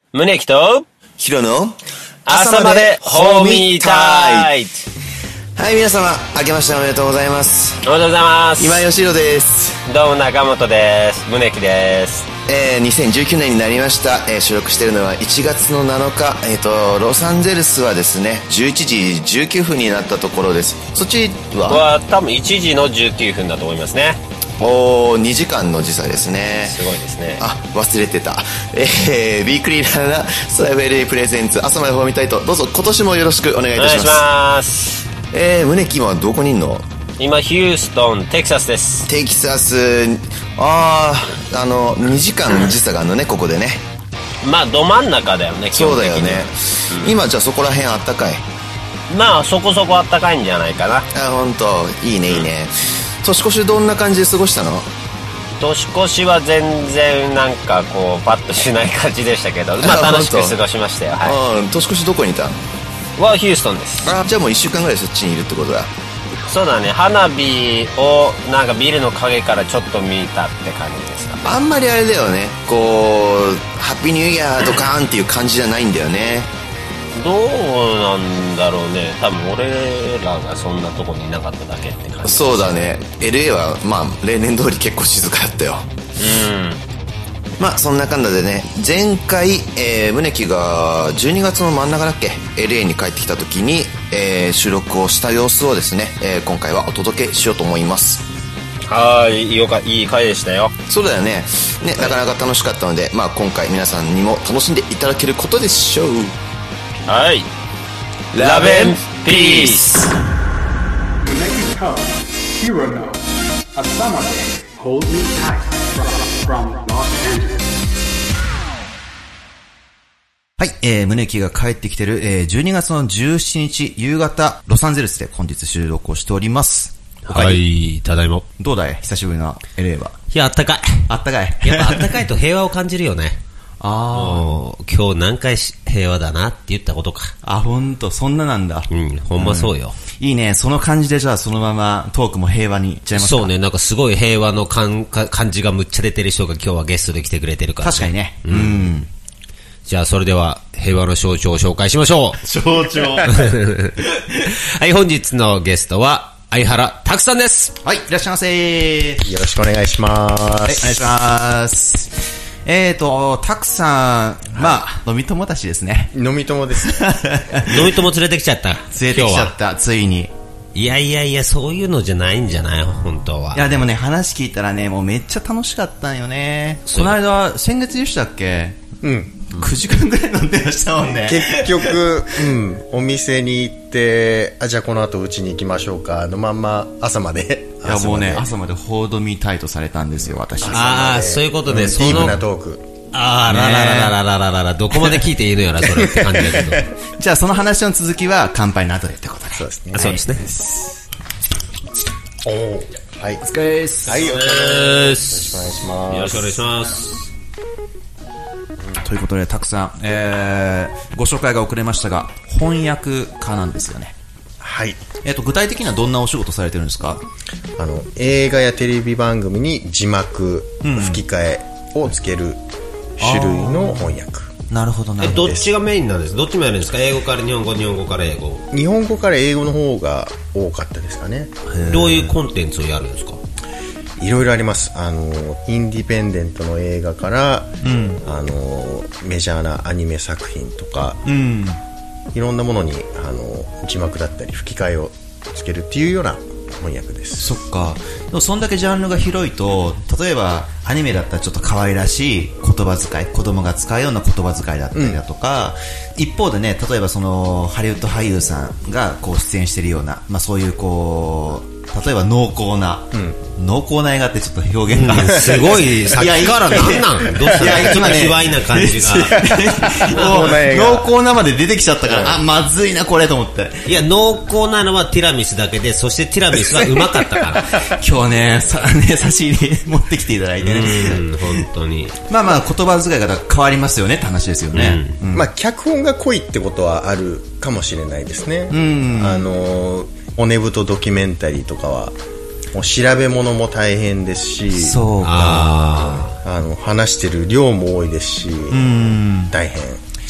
宗木とヒロの朝までホーミータイム。 はい、皆様明けましておめでとうございます。 おめでとうございます。 今吉弘です。 どうも中本です。宗木です。 2019年になりました。収録しているのは1月の7日。ロサンゼルスはですね11時19分になったところです。そっちは多分1時の19分だと思いますね。 2時間の時差ですね。 すごいですね。 忘れてた。ビークリーラーなスライブ LA プレゼンツ朝までホーミータイト、どうぞ今年もよろしくお願いいたします。 お願いします。 宗木今どこにいんの？ 今ヒューストンテキサスです。 テキサス、2時間時差があるのね、ここでね。 まあど真ん中だよね。 そうだよね、今じゃあそこら辺あったかい？ まあそこそこあったかいんじゃないかな。 本当いいねいいね。年越しどんな感じで過ごしたの？ 年越しは全然なんかこうパッとしない感じでしたけど、まあ楽しく過ごしましたよ。はい。 年越しどこにいたの？ はヒューストンです。 じゃあもう1週間ぐらいそっちにいるってことだ。 そうだね。花火をなんかビルの陰からちょっと見たって感じですかね。 あんまりあれだよね、こうハッピーニューイヤードカーンっていう感じじゃないんだよね。 どうなんだろうね。多分俺らがそんなとこにいなかっただけって感じ。 そうだね。 LA はまあ例年通り結構静かだったよ。まあそんなかんだでね、前回、宗木が12月の真ん中だっけ LA に帰ってきた時に、収録をした様子をですね、今回はお届けしようと思います。 はい、いい回でしたよ。 そうだよね。なかなか楽しかったので、まあ今回皆さんにも楽しんでいただけることでしょう。 はい、ラブ&ピース。 Hero no Asama de Hold Me Tight from Los Angeles。 はい、宗木が帰ってきてる、12月の17日夕方ロサンゼルスで本日収録をしております。 はい、ただいま。 どうだい久しぶりの LA は？ いや、あったかい。 あったかい。 やっぱあったかいと平和を感じるよね。今日何回平和だなって言ったことか。 ほんと、そんななんだ。 ほんまそうよ。 いいね。その感じでじゃあそのままトークも平和にいっちゃいますか？ そうね。なんかすごい平和の感じがむっちゃ出てる人が今日はゲストで来てくれてるから、ね。 確かにね。 じゃあそれでは平和の象徴を紹介しましょう。 象徴。 はい、本日のゲストは相原拓さんです。 はい、いらっしゃいませ。 よろしくお願いします。 はい、お願いします。たくさん、まあ、飲み友達ですね。 飲み友です。 飲み友連れてきちゃった。 連れてきちゃった、ついに。 いや、そういうのじゃないんじゃない本当は。 いや、でもね、話聞いたらね、もうめっちゃ楽しかったんよね。この間、先月でしたっけ？9時間ぐらい飲んでましたもんね。 結局、お店に行って、じゃあこの後うちに行きましょうかのまんま朝まで。 いや、もうね、朝までホールドミータイトされたんですよ、私。 そういうことで、 ディープなトーク。 どこまで聞いていいのやら、それって感じだけど。 じゃあその話の続きは乾杯の後でってことで。 そうですね。 そうですね。 はい。 お疲れです。 はい、お疲れです。よろしくお願いします。 よろしくお願いします。 ということで、たくさん、ご紹介が遅れましたが、翻訳家なんですよね。 はい。 具体的にはどんなお仕事されてるんですか？ 映画やテレビ番組に字幕、吹き替えをつける種類の翻訳。 なるほどな。 どっちがメインなんですか？どっちもやるんですか？英語から日本語、日本語から英語。 日本語から英語の方が多かったですかね。 どういうコンテンツをやるんですか？ いろいろあります。インディペンデントの映画から、メジャーなアニメ作品とか、いろんなものに字幕だったり吹き替えをつけるっていうような翻訳です。 そっか。でもそんだけジャンルが広いと、例えばアニメだったらちょっと可愛らしい言葉遣い、子供が使うような言葉遣いだったりだとか、一方でね、例えばそのハリウッド俳優さんがこう出演してるような、まあそういうこう例えば濃厚な映画ってちょっと表現が、 すごい、さっきからなんどうした今ね、卑猥な感じが。 濃厚なまで出てきちゃったから、まずいなこれと思って。 いや、濃厚なのはティラミスだけで、そしてティラミスはうまかったから。 今日ね、差し入れ持ってきていただいてね。 本当に。 まあ言葉遣いが変わりますよねって話ですよね。 脚本が濃いってことはあるかもしれないですね。骨太ドキュメンタリーとかはもう調べ物も大変ですし、 そうか、 話してる量も多いですし、大変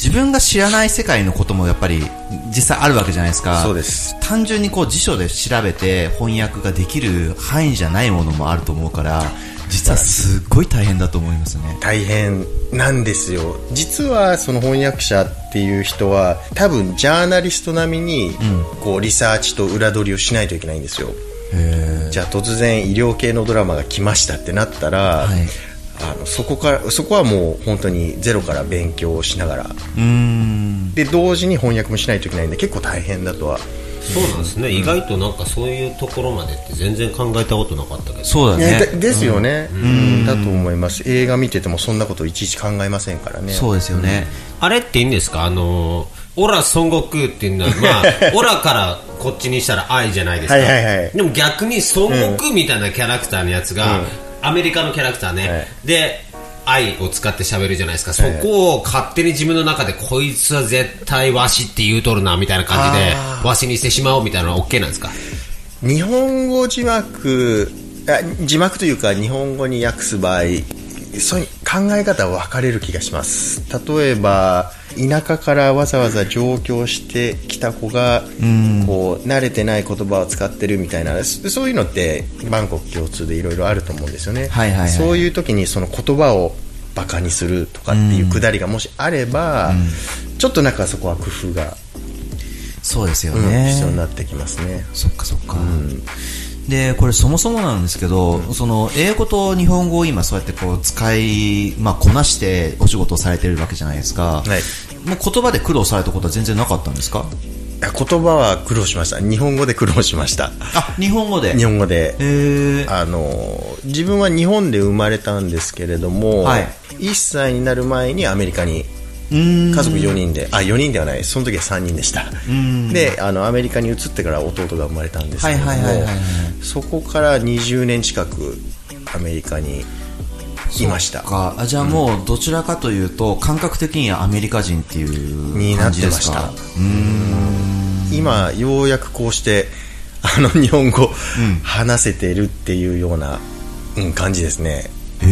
自分が知らない世界のこともやっぱり実際あるわけじゃないですか。 そうです。 単純にこう辞書で調べて翻訳ができる範囲じゃないものもあると思うから、実はすっごい大変だと思いますね。 大変なんですよ。実はその翻訳者っていう人は多分ジャーナリスト並みにこうリサーチと裏取りをしないといけないんですよ。じゃあ突然医療系のドラマが来ましたってなったら、そこはもう本当にゼロから勉強しながらで同時に翻訳もしないといけないんで結構大変だとは。 そうなんですね、意外となんかそういうところまでって全然考えたことなかったけど。 そうだね。 ですよね、だと思います。映画見ててもそんなこといちいち考えませんからね。 そうですよね、 あれっていいんですか、オラ孫悟空っていうのは、まあ、オラからこっちにしたら愛じゃないですか。でも逆に孫悟空みたいなキャラクターのやつが、アメリカのキャラクターね、で愛を使って喋るじゃないですか、そこを勝手に自分の中でこいつは絶対わしって言うとるなみたいな感じでわしにしてしまおうみたいなのは OK なんですか。 日本語字幕というか日本語に訳す場合、そういう考え方は分かれる気がします。例えば田舎からわざわざ上京してきた子がこう慣れてない言葉を使ってるみたいな、そういうのって万国共通でいろいろあると思うんですよね。そういう時にその言葉をバカにするとかっていうくだりがもしあれば、ちょっとなんかそこは工夫がそうですよね、 必要になってきますね。 そっかそっか、でこれそもそもなんですけど、その英語と日本語を今そうやってこう使い、こなしてお仕事をされてるわけじゃないですか、もう言葉で苦労されたことは全然なかったんですか。 言葉は苦労しました。日本語で苦労しました。 日本語で。 日本語で、自分は日本で生まれたんですけれども、1歳になる前にアメリカに家族4人で4人ではない、その時は3人でした。でアメリカに移ってから弟が生まれたんですけれども、そこから20年近くアメリカにいました。 じゃあもうどちらかというと感覚的にはアメリカ人っていう感じですか。 今ようやくこうして日本語話せてるっていうような、感じですね。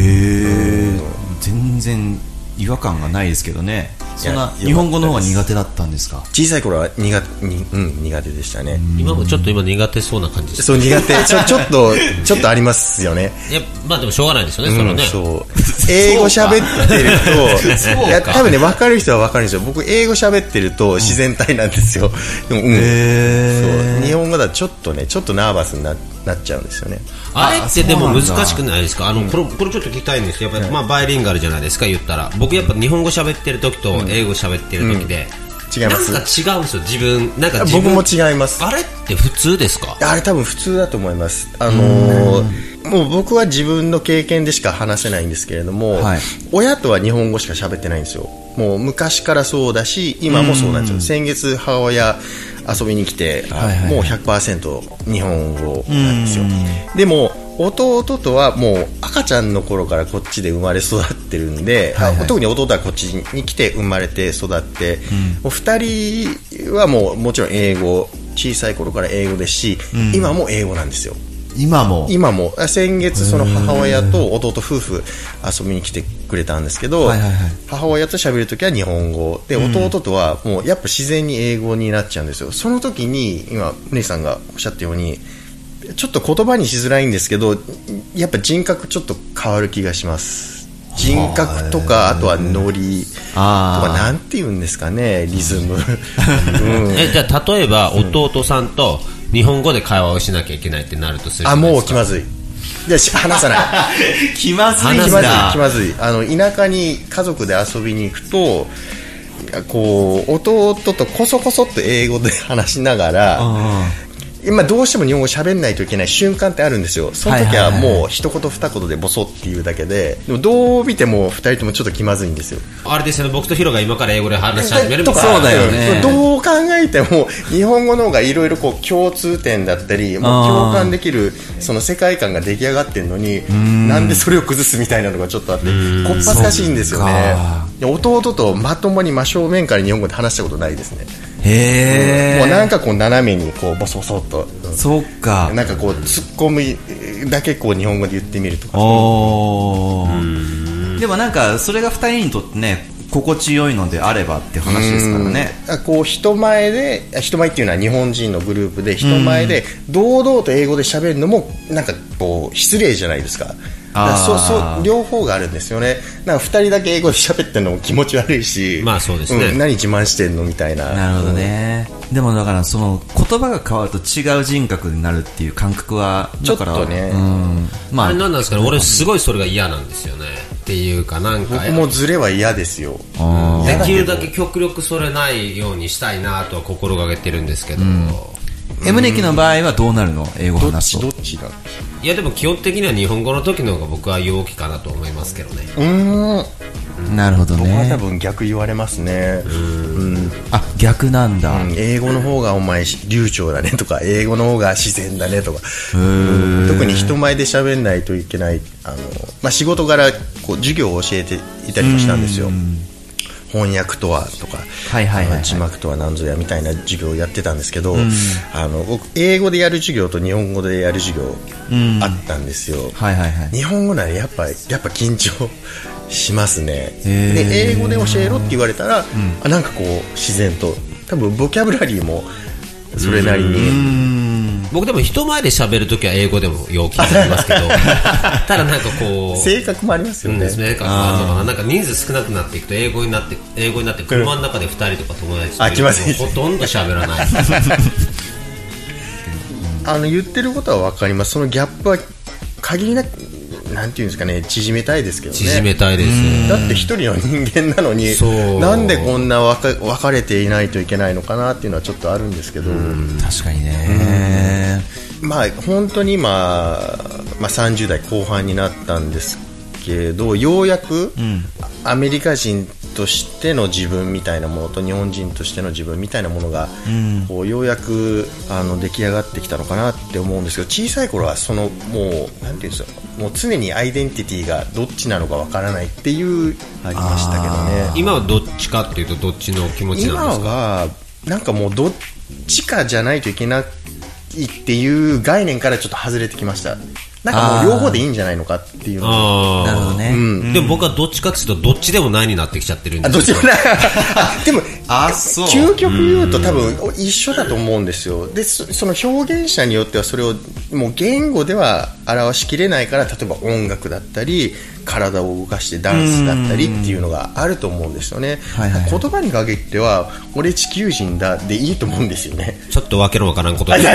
全然違和感がないですけどね。そんな日本語の方が苦手だったんですか。 小さい頃は苦手でしたね。 今もちょっと苦手そうな感じです。 そう苦手ちょっとありますよね。 いやでもしょうがないですよね、それね。 そう英語喋ってるといや多分ね分かる人は分かるんですよ。僕英語喋ってると自然体なんですよ。でもそう日本語だとちょっとナーバスになっちゃうんですよね。 あれってでも難しくないですか。これちょっと聞きたいんですけど、やっぱりバイリンガルじゃないですか言ったら。僕やっぱ日本語喋ってる時と英語喋ってる時で、 違います。 なんか違うんですよ。自分僕も違います。 あれって普通ですか。 あれ多分普通だと思います。もう僕は自分の経験でしか話せないんですけれども、親とは日本語しか喋ってないんですよ。もう昔からそうだし今もそうなんですよ。先月母親遊びに来て、もう 100% 日本語なんですよ。でも弟とはもう赤ちゃんの頃からこっちで生まれ育ってるんで、特に弟はこっちに来て生まれて育って、もう2人はもちろん英語、小さい頃から英語ですし、今も英語なんですよ。今も先月その母親と弟夫婦遊びに来てくれたんですけど、母親と喋るときは日本語で、弟とはもうやっぱ自然に英語になっちゃうんですよ。その時に今姉さんがおっしゃったようにちょっと言葉にしづらいんですけど、やっぱ人格ちょっと変わる気がします。人格とかあとはノリとかなんて言うんですかね、リズムじゃあ例えば弟さんと日本語で会話をしなきゃいけないってなるとするじゃないですか。 もう気まずい。話さない気まずい。田舎に家族で遊びに行くとこう弟とコソコソっと英語で話しながら今どうしても日本語喋んないといけない瞬間ってあるんですよ。その時はもう一言二言でボソっていうだけで、でもどう見ても二人ともちょっと気まずいんですよ。 あれですよね、僕とヒロが今から英語で話し始めるとか。 そうだよね。 どう考えても日本語の方がいろいろ共通点だったり、もう共感できるその世界観が出来上がってるのに、なんでそれを崩すみたいなのがちょっとあってこっぱずかしいんですよね。弟とまともに真正面から日本語で話したことないですね。もうなんかこう斜めにこうボソボソっと、 そうか、 なんかこう突っ込むだけこう日本語で言ってみるとか。 でもなんかそれが2人にとってね心地よいのであればって話ですからね。 こう人前っていうのは日本人のグループで人前で堂々と英語で喋るのもなんかこう失礼じゃないですか。そう両方があるんですよね。なんか2人だけ英語で喋ってるのも気持ち悪いし、 まあそうですね、 何自慢してんのみたいな。 なるほどね。でもだからその言葉が変わると違う人格になるっていう感覚はちょっとね、 まああれなんですかね、俺すごいそれが嫌なんですよね。っていうかなんか僕もズレは嫌ですよ。 できるだけ極力それないようにしたいなとは心がけてるんですけど、 M ネキの場合はどうなるの？英語話すとどっちだ。 いやでも基本的には日本語の時の方が僕は陽気かなと思いますけどね。 なるほどね。 僕は多分逆言われますね。 あ、逆なんだ。 英語の方がお前流暢だねとか、英語の方が自然だねとか、特に人前で喋んないといけない。仕事柄こう授業を教えていたりもしたんですよ。翻訳とはとか、字幕とは何ぞやみたいな授業をやってたんですけど、僕英語でやる授業と日本語でやる授業あったんですよ。日本語ならやっぱ緊張しますね。で英語で教えろって言われたら、なんかこう自然と、多分ボキャブラリーもそれなりに。 僕でも人前で喋るときは英語でも陽気になりますけどただなんかこう性格もありますよね。 性格もあるのかな。なんか人数少なくなっていくと英語になって車の中で2人とか友達とほとんど喋らない言ってることは分かります。そのギャップは限りなくなんていうんですかね、縮めたいですけどね。 縮めたいです。 だって一人の人間なのになんでこんな分かれていないといけないのかなっていうのはちょっとあるんですけど。 確かにね。 本当に今、30代後半になったんですけど、ようやくアメリカ人としての自分みたいなものと日本人としての自分みたいなものが、こうようやく出来上がってきたのかなって思うんですけど、小さい頃はもうなんていうんですか、もう常にアイデンティティがどっちなのかわからないっていうありましたけどね。 今はどっちかっていうとどっちの気持ちなんですか？ 今はなんかもうどっちかじゃないといけないっていう概念からちょっと外れてきました。なんかもう両方でいいんじゃないのかっていうの。 なるほどね。 でも僕はどっちかっていうとどっちでもないになってきちゃってるんですよ。 どっちでもないでも究極言うと多分一緒だと思うんですよ。でその表現者によってはそれをもう言語では表しきれないから、例えば音楽だったり体を動かしてダンスだったりっていうのがあると思うんですよね。言葉に限っては俺地球人だでいいと思うんですよね。 ちょっとわけのわからんことでもう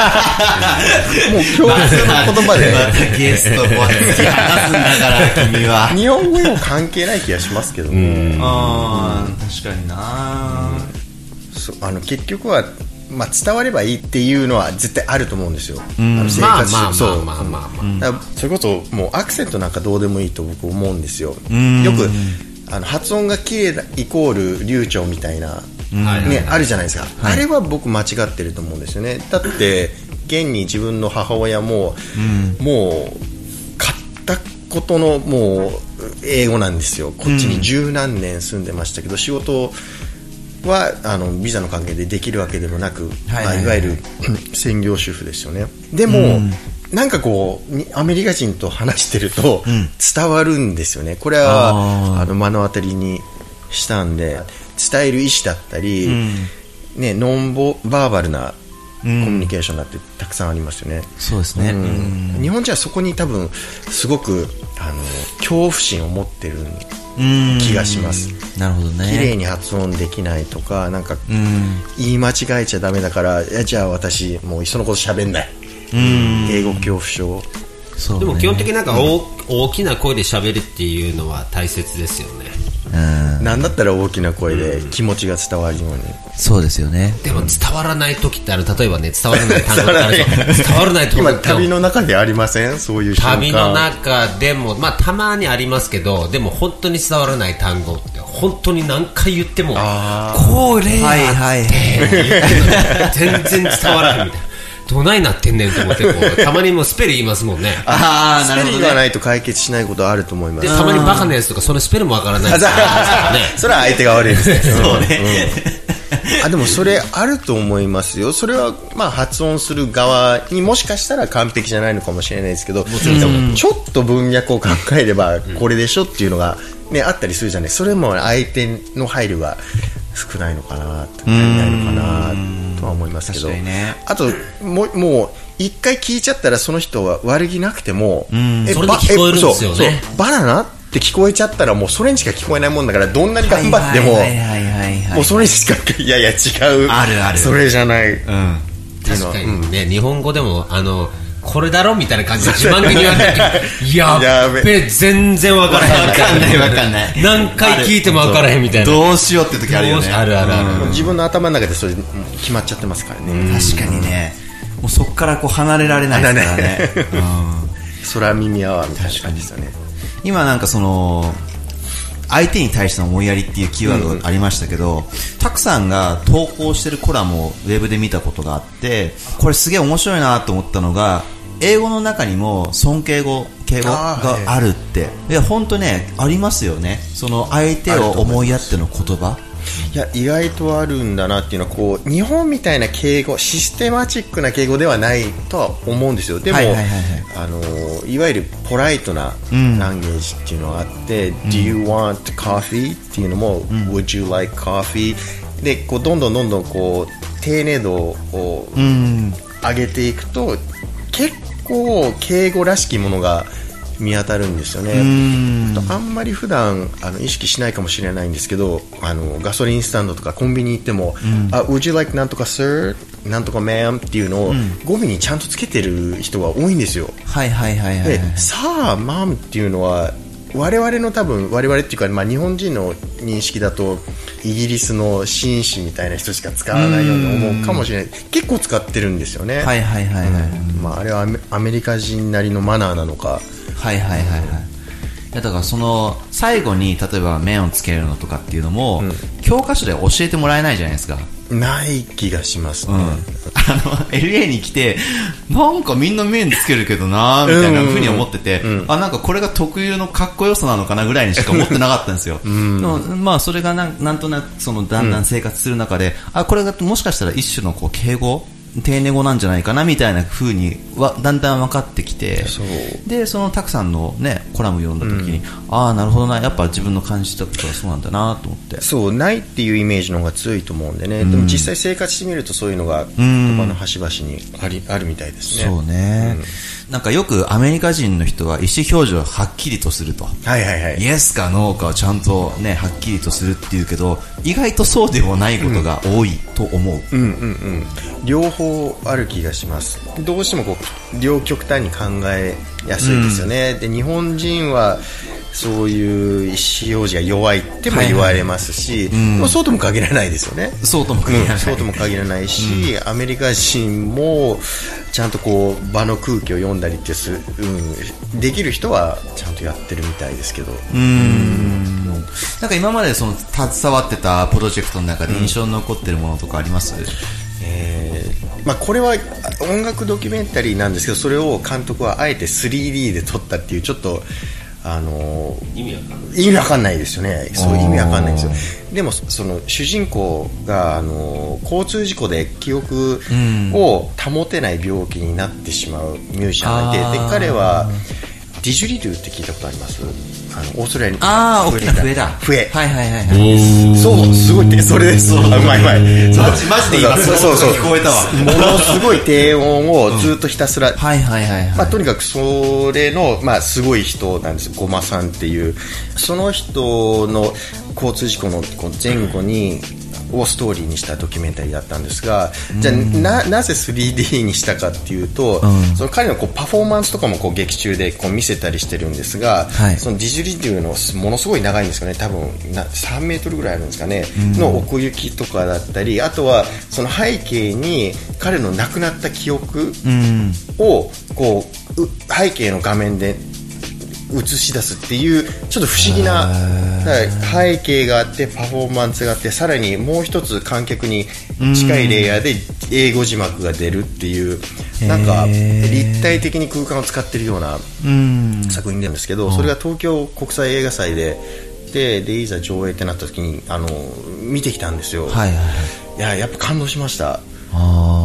共通の言葉でゲストこうやって話すんだから君は日本語にも関係ない気がしますけどね。 確かにな。 結局は伝わればいいっていうのは絶対あると思うんですよ。生活それこそもうアクセントなんかどうでもいいと僕思うんですよ。よく発音が綺麗イコール流暢みたいなあるじゃないですか。あれは僕間違ってると思うんですよね。だって現に自分の母親ももう買ったことのもう英語なんですよ。こっちに十何年住んでましたけど、仕事はビザの関係でできるわけでもなく、いわゆる専業主婦ですよね。でも、なんかこうアメリカ人と話してると伝わるんですよね。これは目の当たりにしたんで、伝える意思だったり、ノンバーバルなコミュニケーションだってたくさんありますよね。 そうですね。 日本人はそこに多分すごく恐怖心を持ってる気がします。 なるほどね。 綺麗に発音できないとか、なんか言い間違えちゃダメだから、じゃあ私もういっそのこと喋んない。英語恐怖症。 そうね。 でも基本的になんか大きな声で喋るっていうのは大切ですよね。 なんだったら大きな声で気持ちが伝わるように。 そうですよね。 でも伝わらない時って例えばね、伝わらない単語ってあるでしょ。伝わらないと今旅の中でありません？そういう瞬間。 旅の中でもたまにありますけど、でも本当に伝わらない単語って本当に何回言ってもこれやって全然伝わらないみたいな。どないなってんねんと思ってたまにもうスペル言いますもんね。 スペルがないと解決しないことあると思います。 でたまにバカなやつとかそのスペルもわからないですからね。 それは相手が悪いですね。 そうね。 でもそれあると思いますよ。それは発音する側にもしかしたら完璧じゃないのかもしれないですけど、ちょっと文脈を考えればこれでしょっていうのがね、あったりするじゃない。それも相手の配慮が少ないのかな、足りないのかなとは思いますけど、 ね、 あともう一回聞いちゃったらその人は悪気なくても、 それで聞こえるんですよね。 バナナって聞こえちゃったらもうそれにしか聞こえないもんだから、どんなに頑張ってももうそれにしか、いやいや違う、 あるある、 それじゃない、 確かにね、日本語でもこれだろみたいな感じで自慢げに言われてやっべ、全然分からへん、 分かんない何回聞いても分からへんみたいな、 どうしようって時あるよね。 あるあるある、 自分の頭の中でそれ決まっちゃってますからね。 確かにね、もうそこからこう離れられないですからね。 空耳アワーみたいな感じですよね。 今なんかその相手に対しての思いやりっていうキーワードがありましたけど、たくさんが投稿してるコラムをウェブで見たことがあって、これすげえ面白いなと思ったのが、英語の中にも尊敬語、敬語があるって、いや本当ね、ありますよね。その相手を思いやっての言葉、 いや意外とあるんだなっていうのは、こう日本みたいな敬語、システマチックな敬語ではないとは思うんですよ。でも、いわゆるポライトなランゲージっていうのがあって、Do you want coffee? っていうのも、Would you like coffee? でこうどんどんこう丁寧度を上げていくと、結構敬語らしきものが見当たるんですよね。あんまり普段意識しないかもしれないんですけど、ガソリンスタンドとかコンビニ行っても、Would you like なんとか Sir? なんとか Ma'am? っていうのを語尾にちゃんとつけてる人が多いんですよ。で、さあ Ma'am っていうのは我々の多分、我々っていうか、日本人の認識だとイギリスの紳士みたいな人しか使わないように思うかもしれない。結構使ってるんですよね。あれはアメリカ人なりのマナーなのか。 だからその最後に例えば麺をつけるのとかっていうのも、教科書で教えてもらえないじゃないですか。 ない気がしますね。 LA に来てなんかみんな麺つけるけどなみたいな風に思ってて、なんかこれが特有のかっこよさなのかなぐらいにしか思ってなかったんですよ。でもまあそれがなんとなくそのだんだん生活する中で、これがもしかしたら一種のこう敬語、丁寧語なんじゃないかなみたいな風にだんだん分かってきて、でそのたくさんのねコラム読んだ時に、なるほどな、やっぱ自分の感じたことはそうなんだなと思って。 そうないっていうイメージの方が強いと思うんでね。でも実際生活してみるとそういうのが言葉の端々にあるみたいですね。 そうね、なんかよくアメリカ人の人は意思表示をはっきりとすると、イエスかノーかをちゃんとねはっきりとするっていうけど、意外とそうでもないことが多いと思う。 両方ある気がします。どうしてもこう両極端に考えやすいですよね。で日本人はそういう意思表示が弱いっても言われますし、そうとも限らないですよね。 そうとも限らないし、アメリカ人もちゃんとこう場の空気を読んだりってできる人はちゃんとやってるみたいですけど。 なんか今までその携わってたプロジェクトの中で印象に残ってるものとかあります？ これは音楽ドキュメンタリーなんですけど、それを監督はあえて 3D で撮ったっていう、ちょっと意味わかんないですよね。そういう意味わかんないんですよ。でもその主人公が交通事故で記憶を保てない病気になってしまうミュージシャンがいて、で彼はディジュリドゥって聞いたことあります？オーストラリアに大きな笛だ。 笛。 そう、 すごいって、それです。うまい。 マジで今そう聞こえたわ。 ものすごい低音をずっとひたすら。とにかくそれのすごい人なんです。ゴマさんっていう、その人の交通事故の前後にをストーリーにしたドキュメンタリーだったんですが、じゃあなぜ 3D にしたかっていうと、その彼のパフォーマンスとかも劇中で見せたりしてるんですが、そのディジュリデューのものすごい長いんですかね、多分3メートルぐらいあるんですかね、の奥行きとかだったり、あとはその背景に彼の亡くなった記憶をこう背景の画面で映し出すっていうちょっと不思議な背景があってパフォーマンスがあって、さらにもう一つ観客に近いレイヤーで英語字幕が出るっていう、なんか立体的に空間を使ってるような作品なんですけど、それが東京国際映画祭でいざ上映ってなった時に見てきたんですよ。やっぱ感動しました。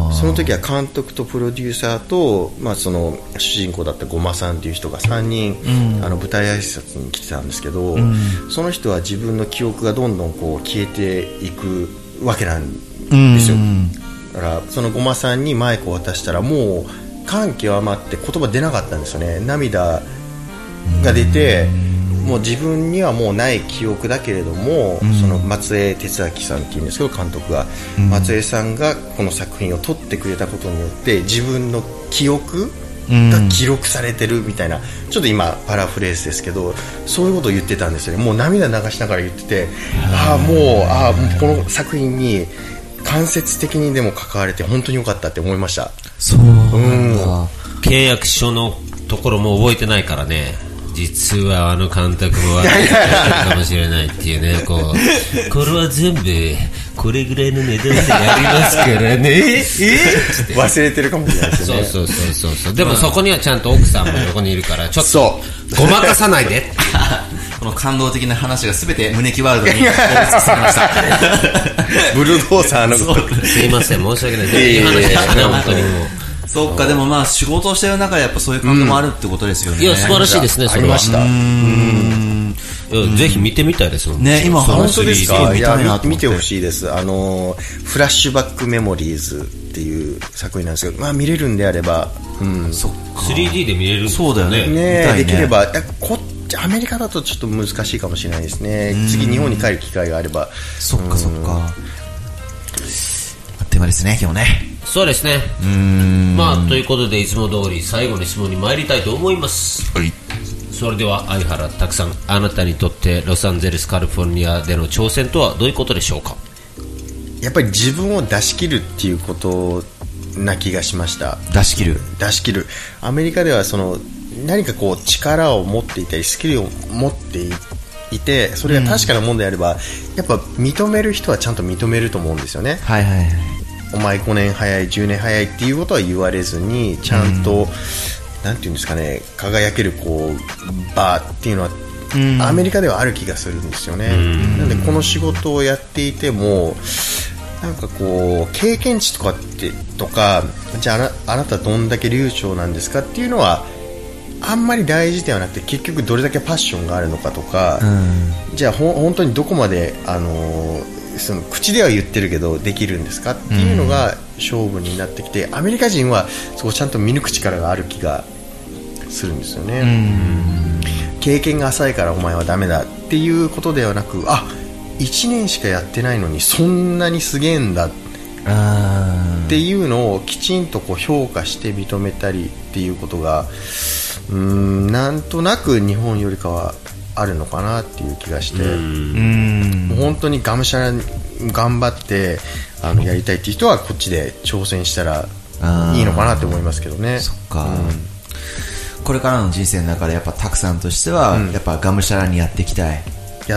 その時は監督とプロデューサーと、その主人公だったゴマさんという人が3人、舞台挨拶に来てたんですけど、その人は自分の記憶がどんどんこう消えていくわけなんですよ。だからそのゴマさんにマイクを渡したらもう感極まって言葉出なかったんですよね。涙が出て、もう自分にはもうない記憶だけれども、その松江哲明さんっていうんですけど、監督が、松江さんがこの作品を撮ってくれたことによって自分の記憶が記録されてるみたいな、ちょっと今パラフレーズですけど、そういうことを言ってたんですよね。もう涙流しながら言ってて、もうこの作品に間接的にでも関われて本当に良かったって思いました。 そう契約書のところも覚えてないからね。実はあの監督も悪いかもしれないっていうね、これは全部これぐらいの値段でやりますからね忘れてるかもしれないですね。 そうでもそこにはちゃんと奥さんも横にいるからちょっとごまかさないでこの感動的な話が全て胸キワールドに放出されましたブルドーザーのすいません、申し訳ない。いい話でしたね、本当にもう。 そっか、でもまあ仕事をしてる中でやっぱそういう感動もあるってことですよね。 いや素晴らしいですね、それは。 ありました。 ぜひ見てみたいですもんね。今本当ですか？ いや見てほしいです。フラッシュバックメモリーズっていう作品なんですけど、見れるんであれば、 そっか。 3D で見れるんですそうだよね。 できればアメリカだとちょっと難しいかもしれないですね。次日本に帰る機会があれば。 そっか。あっという間ですね、今日ね。 そうですね。ということでいつも通り最後の質問に参りたいと思います。 はい。 それでは相原拓さん、あなたにとってロサンゼルスカリフォルニアでの挑戦とはどういうことでしょうか？ やっぱり自分を出し切るっていうことな気がしました。出し切る。アメリカではその何かこう力を持っていたりスキルを持っていて、それが確かなものであれば、やっぱ認める人はちゃんと認めると思うんですよね。お前5年早い10年早いっていうことは言われずに、ちゃんと、なんていうんですかね、輝けるこう場っていうのは、アメリカではある気がするんですよね。なのでこの仕事をやっていても、なんかこう経験値とかじゃあ、あなたどんだけ流暢なんですかっていうのはあんまり大事ではなくて、結局どれだけパッションがあるのかとか、じゃあ本当にどこまでその口では言ってるけどできるんですかっていうのが勝負になってきて、アメリカ人はそこちゃんと見抜く力がある気がするんですよね。経験が浅いからお前はダメだっていうことではなく、1年しかやってないのにそんなにすげえんだっていうのをきちんとこう評価して認めたりっていうことがなんとなく日本よりかはあるのかなっていう気がして、もう本当にがむしゃらに頑張ってやりたいっていう人はこっちで挑戦したらいいのかなって思いますけどね。 そっか、これからの人生の中でやっぱたくさんとしては、やっぱがむしゃらにやっていきたいで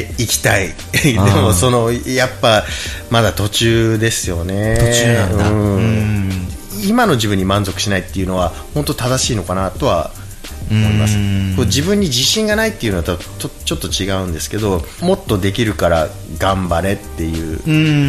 もやっぱまだ途中ですよね。 途中なんだ。 今の自分に満足しないっていうのは本当正しいのかなとは思います。自分に自信がないっていうのとちょっと違うんですけど、もっとできるから頑張れっていう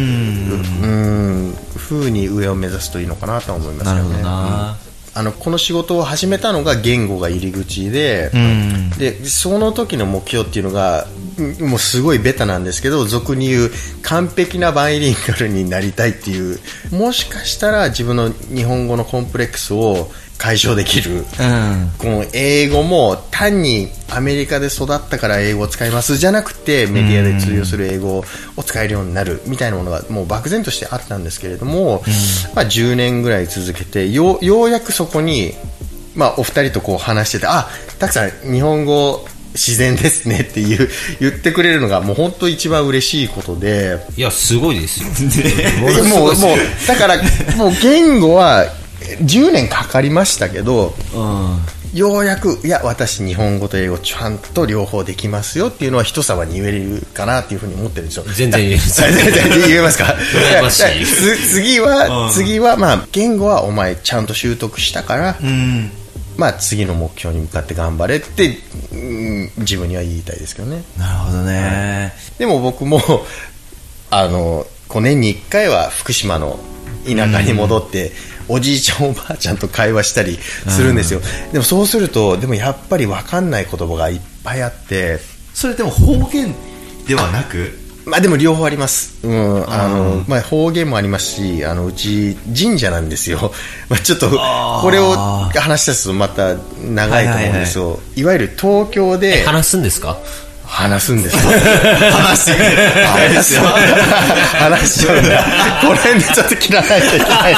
風に上を目指すといいのかなと思いますよね。なるほどな。この仕事を始めたのが言語が入り口で、でその時の目標っていうのがもうすごいベタなんですけど、俗に言う完璧なバイリンガルになりたいっていう、もしかしたら自分の日本語のコンプレックスを解消できる、この英語も単にアメリカで育ったから英語を使いますじゃなくて、メディアで通用する英語を使えるようになるみたいなものがもう漠然としてあったんですけれども、10年ぐらい続けてようやくそこに、お二人とこう話してて、たくさん日本語自然ですねって言ってくれるのがもう本当一番嬉しいことで、 いやすごいですよもうだからもう言語は10年かかりましたけど、ようやく私日本語と英語ちゃんと両方できますよっていうのは人様に言えるかなっていうふうに思ってるんですよ。 全然言えます。 言えますか？ 羨ましい。 次は言語はお前ちゃんと習得したから、次の目標に向かって頑張れって、自分には言いたいですけどね。 なるほどね。 でも僕も年に1回は福島の田舎に戻って、おじいちゃんおばあちゃんと会話したりするんですよ。でもそうすると、でもやっぱり分かんない言葉がいっぱいあって。 それでも方言ではなく、 まあでも両方あります。まあ方言もありますし、うち神社なんですよ。まあちょっとこれを話したとまた長いと思うんですよ。いわゆる東京で話すんですか？ 話すんですよ。 話すあれですよ。 話しちゃうんだ。この辺でちょっと切らないといけないな。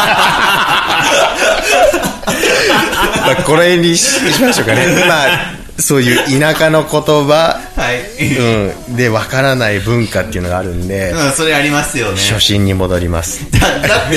まあこれにしましょうかね。まあそういう田舎の言葉、でわからない文化っていうのがあるんで、 それありますよね。 初心に戻ります。 だって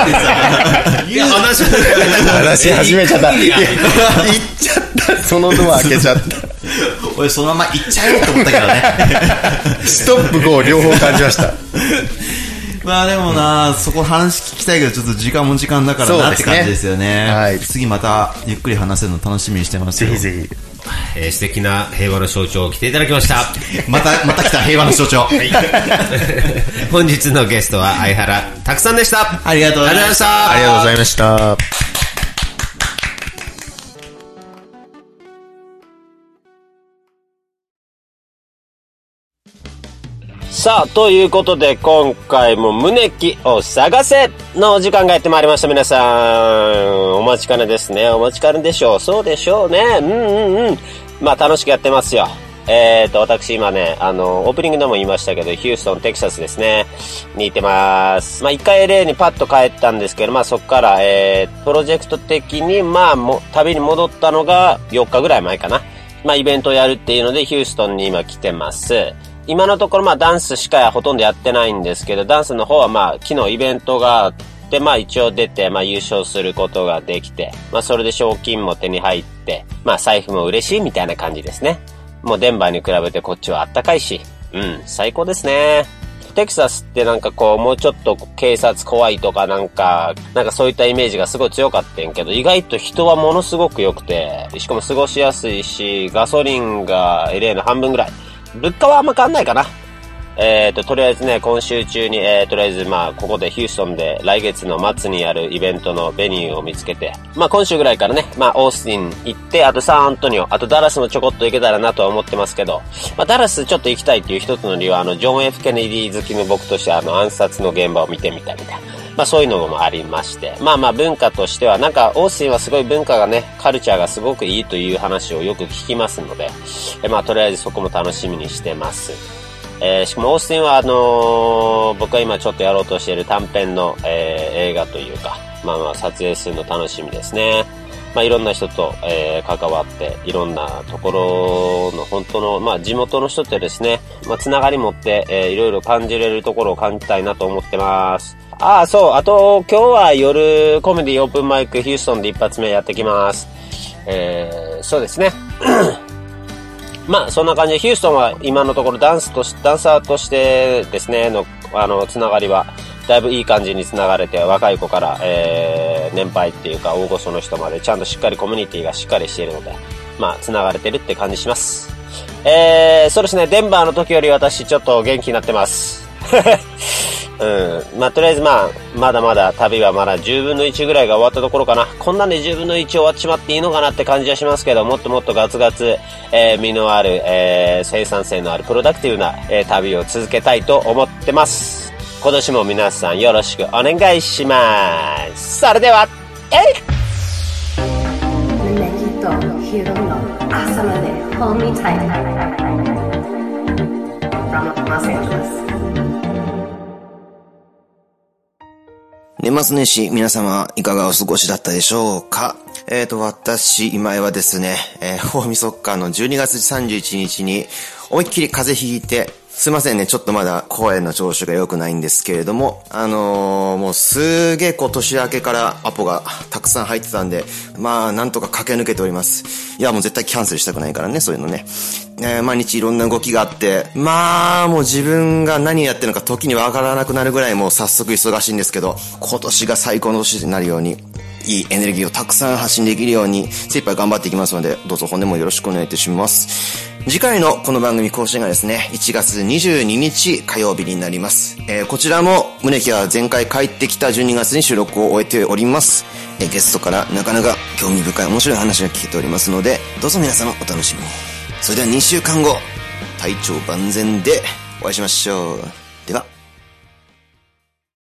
さ、 話始めちゃった。行っちゃった。そのドア開けちゃった。 俺そのまま行っちゃえよと思ったけどね。 ストップゴー両方感じました。 まあでもな、そこ話聞きたいけど、ちょっと時間も時間だからなって感じですよね。はい。次またゆっくり話せるの楽しみにしてますよ。 ぜひぜひ。 素敵な平和の象徴を着ていただきました。 また来た平和の象徴。はい、 本日のゲストは相原拓さんでした。 ありがとうございました。 ありがとうございました。 さあ、ということで今回も胸キを探せのお時間がやってまいりました。皆さんお待ちかねですね。お待ちかねでしょう。そうでしょうね。まあ楽しくやってますよ。私今ね、オープニングでも言いましたけど、ヒューストン、テキサスですね、にいてます。まあ一回 LA にパッと帰ったんですけど、まあそっから、プロジェクト的に、まあ旅に戻ったのが4日ぐらい前かな。まあイベントをやるっていうので、ヒューストンに今来てます。今のところまあダンスしかほとんどやってないんですけど、ダンスの方はまあ昨日イベントがあって、まあ一応出て、まあ優勝することができて、まあそれで賞金も手に入って、まあ財布も嬉しいみたいな感じですね。もうデンバーに比べてこっちはあったかいし、最高ですね。テキサスってなんかこうもうちょっと警察怖いとかなんかそういったイメージがすごい強かったんやけど、意外と人はものすごく良くて、しかも過ごしやすいし、ガソリンが LA の半分ぐらい。物価はあんま変わんないかな。とりあえずね、今週中に、とりあえずまあ、ここでヒューストンで来月の末にやるイベントのベニューを見つけて、まあ今週ぐらいからね、まあオースティン行って、あとサンアントニオ、あとダラスもちょこっと行けたらなとは思ってますけど、まあダラスちょっと行きたいっていう一つの理由は、ジョン・ F ・ケネディ好きの僕として暗殺の現場を見てみたいみたいな。まあそういうのもありまして。まあまあ文化としては、なんかオースティンはすごい文化がね、カルチャーがすごくいいという話をよく聞きますので、まあとりあえずそこも楽しみにしてます。しかもオースティンは僕が今ちょっとやろうとしている短編の、映画というか、まあまあ撮影するの楽しみですね。まあいろんな人と、関わって、いろんなところの本当の、まあ地元の人とですね、まあつながり持って、いろいろ感じれるところを感じたいなと思ってます。そう、あと今日は夜コメディオープンマイクヒューストンで一発目やってきます。そうですね。まあそんな感じでヒューストンは今のところダンサーとしてですねつながりはだいぶいい感じにつながれて、若い子から、年配っていうか大御所の人までちゃんとしっかりコミュニティがしっかりしているので、まあつながれてるって感じします。そうですね、デンバーの時より私ちょっと元気になってます。まあとりあえずまだまだ旅はまだ10分の1ぐらいが終わったところかな。こんなんで10分の1終わってしまっていいのかなって感じはしますけど、もっともっとガツガツ、身のある、生産性のあるプロダクティブな、旅を続けたいと思ってます。今年も皆さんよろしくお願いします。それでは胸キとヒロの朝まで Hold me tight from Los Angeles。 年末年始皆様いかがお過ごしだったでしょうか。私今井はですね、大晦日の12月31日に思いっきり風邪ひいて、すいませんね、ちょっとまだ声の調子が良くないんですけれども、もうすげえ年明けからアポがたくさん入ってたんで、まあなんとか駆け抜けております。いやもう絶対キャンセルしたくないからね、そういうのね。毎日いろんな動きがあって、まあもう自分が何やってるのか時にわからなくなるぐらいもう早速忙しいんですけど、今年が最高の年になるように、いいエネルギーをたくさん発信できるように精一杯頑張っていきますので、どうぞ本年もよろしくお願いいたします。 次回のこの番組更新がですね、1月22日火曜日になります。こちらも宗木は前回帰ってきた12月に収録を終えております。ゲストからなかなか興味深い面白い話が聞けておりますので、どうぞ皆様お楽しみに。それでは2週間後、体調万全でお会いしましょう。